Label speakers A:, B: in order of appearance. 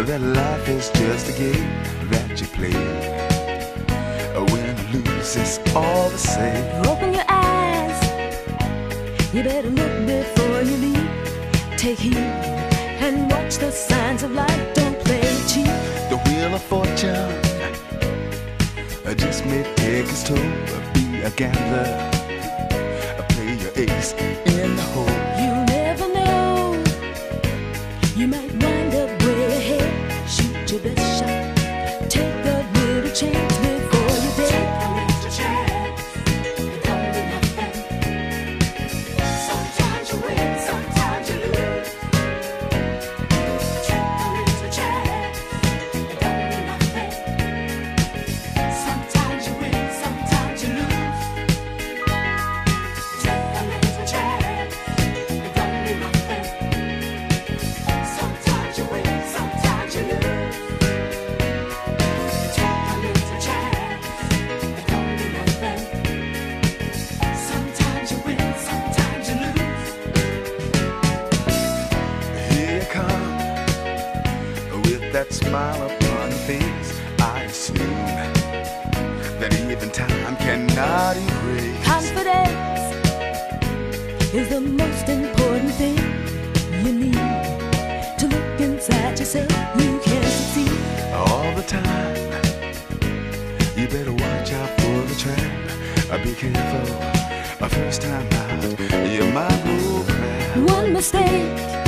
A: that life is just a game that you play. Win or lose, it's all the same.
B: Open your eyes, you better look before you leave. Take heed and watch the signs of life, don't play it cheap.
A: The wheel of fortune just may take its toll. Be a gambler, play your ace in the hole.
B: You never know, you might wind up way ahead. Shoot your best shot, take a little chance before you dead.
C: Take a little chance, it don't mean nothing. Sometimes you win, sometimes you lose. Take a little chance, it don't mean nothing. Sometimes you win, sometimes you lose. Take a little chance, it don't mean nothing. Sometimes you win, sometimes you lose. Take a little chance, it don't mean nothing. Sometimes you win, sometimes you lose.
A: Here you come with that smile upon your face. I assume that even time cannot erase.
B: Confidence is the most important thing you need to look inside yourself. You can succeed.
A: All the time, you better watch out for the trap. Be careful, first time out, you might go crash.
B: One mistake